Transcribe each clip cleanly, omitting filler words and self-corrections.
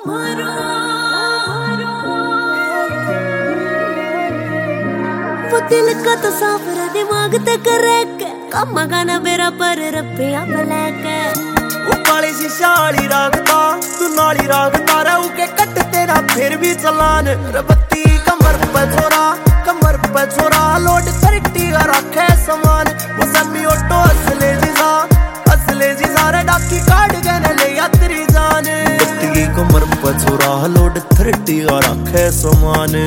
वो दिल का तो साफरा दिमाग ते करे के कम गाना मेरा पर रपिया बलैके वो काली सी शाली रागता तू नाली रागता रहू के कट तेरा फिर भी चलान रबत्ती कमर पे छोरा लोड करटी रखे समान वो समी ऑटो असले जीजा रे डाकी काट गने ले यात्री जान रबत्ती कमर पे छोरा लोड करटी रखे समान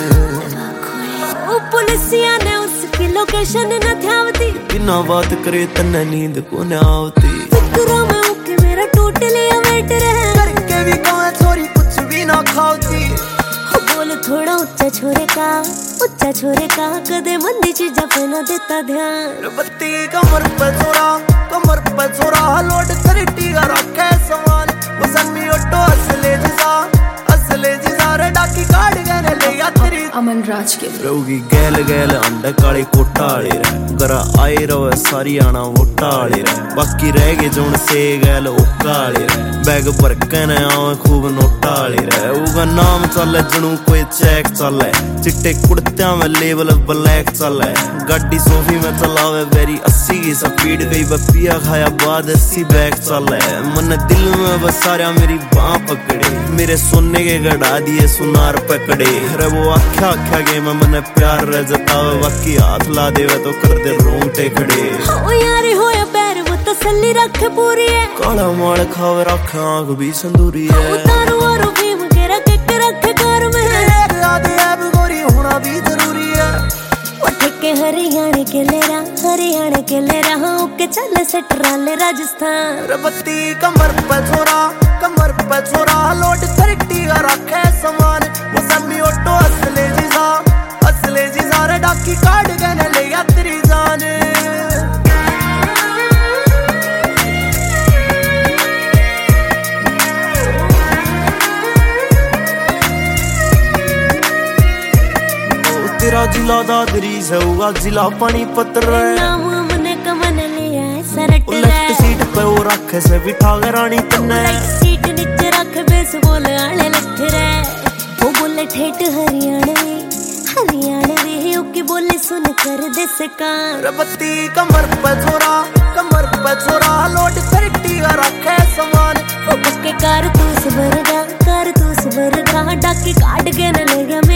पुलिसिया ने उसकी लोकेशन न ध्यावती बिना बात करे तन्ने नींद को न आवती फिक्रों में उके मेरा टोटली अवेट रहे करके भी कौन छोरी कुछ भी ना खाती बोल थोड़ा ऊंचा छोरे का कदे मंदी चीजा पे न देता ध्यान रबत्ती कमर पे छोरा लोड करटी रखे समान वो समी ऑटो असले जीजा रे डाकी काट गने ले यात्री अमन राज के रहोगी गैल अंडा काली कोटाले रे गरा आए रहो सारी आना वोटाले रे बाकी रह गए जोन से गैल ओकाले रे बैग भर के न आवे खूब नोटाले रे उगा नाम चले जनू कोई चेक चले चिट्टे कुर्तियां में लेवल ब्लैक चले गाड़ी सोफी में चलावे वेरी 80 की स्पीड गई बपिया खाया बाद 80 बैग चले मन दिल में बस सारा मेरी बाह पकड़े मेरे सोने के गड़ा दिए सुनार पकड़े रे वो आख्या के मैंने प्यार रे जतावे बाकी हाथ ला देवे तो कर दे रोंगटे खड़े ओ यारी होया पैर वो तसल्ली रखे पूरी है काला माल खावे रखे आंख भी संदूरी है उतारू और भीम के रखे रखे घर में आदि अब गोरी होना भी जरूरी है उठ के हरियाणा के ले रहा ओके चल से ट्राले राजस्थान रबत्ती कमर पे छोरा लोड करटी रखे समान वो समी ऑटो असले जीजा रे डाकी काट गने ले यात्री जान तेरा जिला दादरी सऊगा जिला पानीपत रे नाम हमने कमन लिया है सरट रे लेफ्ट सीट पे वो रखे से बिठा के रानी तन्ने राइट सीट नीचे रख बेस बोल आले लठ रे वो बोले ठेठ हरियाणा वे ओके बोले सुन कर दे सकान रबत्ती कमर पे छोरा लोड करटी रखे समान वो के कारतूस भर गा डाकी काट के न ले गया